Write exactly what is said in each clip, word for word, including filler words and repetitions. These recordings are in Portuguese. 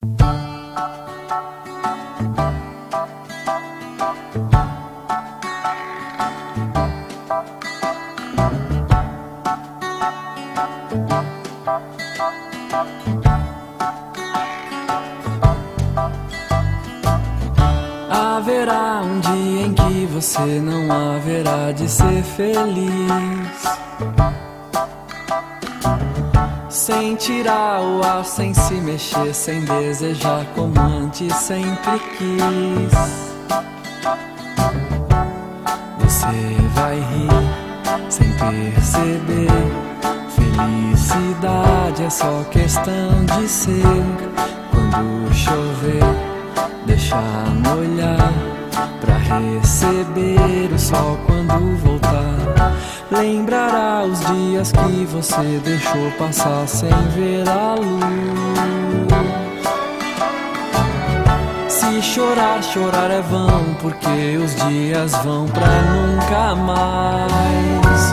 Haverá um dia em que você não haverá de ser feliz, sem tirar o ar, sem se mexer, sem desejar como antes sempre quis. Você vai rir sem perceber, felicidade é só questão de ser. Quando chover, deixar molhar, pra receber o sol quando voltar. Lembrará os dias que você deixou passar sem ver a luz. Se chorar, chorar é vão, porque os dias vão pra nunca mais.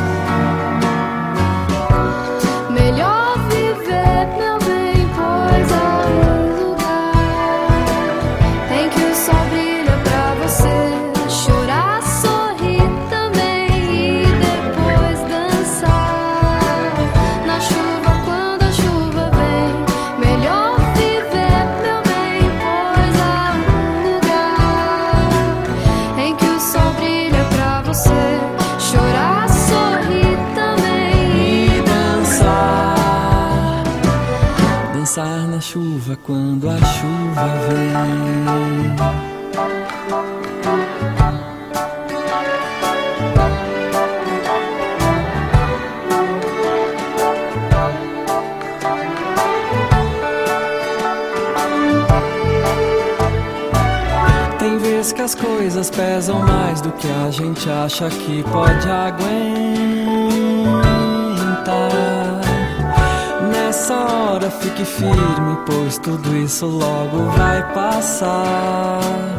Melhor viver, meu bem, pois há um lugar em que o sol brilha pra você. Chorar, sorrir também e depois dançar na chuva quando a chuva vem. Melhor viver, meu bem, pois há um lugar em que o sol brilha pra você. Chorar, sorrir também e dançar. Dançar na chuva quando a chuva vem. Tem vezes que as coisas pesam mais do que a gente acha que pode aguentar. Nessa hora fique firme, pois tudo isso logo vai passar.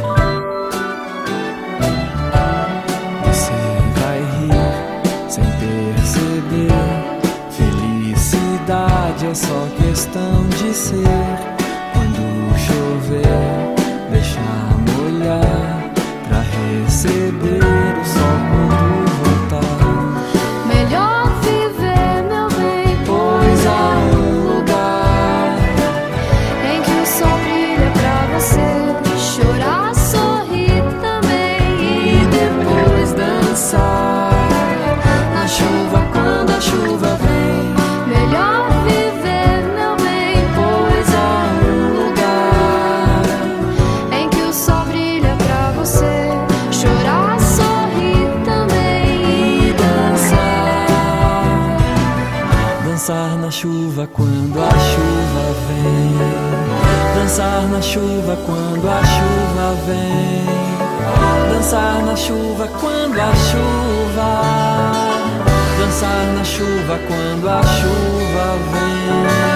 Você vai rir sem perceber, felicidade é só questão de ser. Quando chover, deixar molhar, pra receber o sol quando voltar. Melhor viver, meu bem, Pois há um lugar em que o sol brilha pra você. Chorar, sorrir também e depois dançar na chuva quando a chuva vem. melhor viver, meu bem, Pois há um lugar em que o sol brilha pra você. Chorar, sorrir também e dançar. Dançar na chuva quando a chuva vem. Dançar na chuva quando a chuva vem. Dançar na chuva quando a chuva. Dançar na chuva quando a chuva vem.